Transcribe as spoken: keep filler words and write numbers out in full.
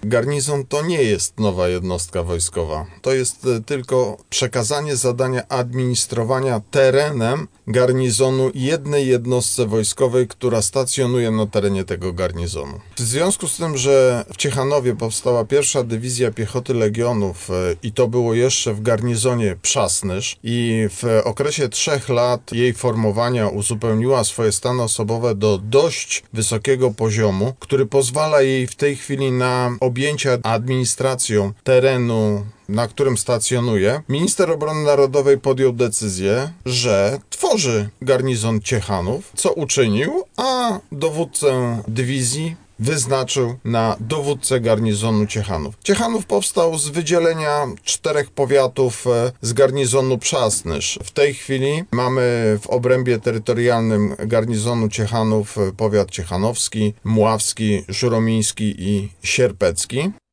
Garnizon to nie jest nowa jednostka wojskowa. To jest tylko przekazanie zadania administrowania terenem garnizonu jednej jednostce wojskowej, która stacjonuje na terenie tego garnizonu. W związku z tym, że w Ciechanowie powstała pierwsza dywizja piechoty legionów i to było jeszcze w garnizonie Przasnysz i w okresie trzech lat jej formowania uzupełniła swoje stany osobowe do dość wysokiego poziomu, który pozwala jej w tej chwili na objęcia administracją terenu, na którym stacjonuje, minister obrony narodowej podjął decyzję, że tworzy garnizon Ciechanów, co uczynił, a dowódcę dywizji wyznaczył na dowódcę garnizonu Ciechanów. Ciechanów powstał z wydzielenia czterech powiatów z garnizonu Przasnysz. W tej chwili mamy w obrębie terytorialnym garnizonu Ciechanów powiat ciechanowski, mławski, żuromiński i sierpecki.